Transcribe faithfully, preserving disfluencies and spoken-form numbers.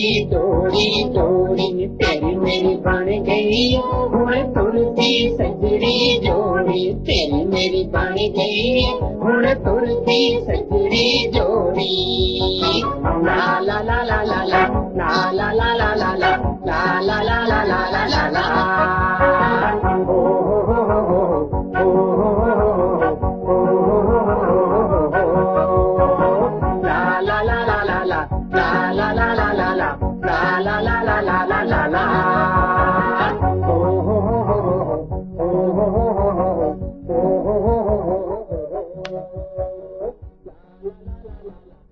सजरी जोड़ी जोड़ी तेरी मेरी बन गई हुण तुरती सजरी जोड़ी तेरी मेरी बन गई हुण तुरती सजरी जोड़ी ला ला ला ला ला ला ला ला ला ला ला ला ला ला ला ला ला ला ला ओ हो हो हो हो ला ला ला ला ला ला ला ला ला ला ला ला ला ला ला ला ला ला ला ओ हो हो हो हो हो हो हो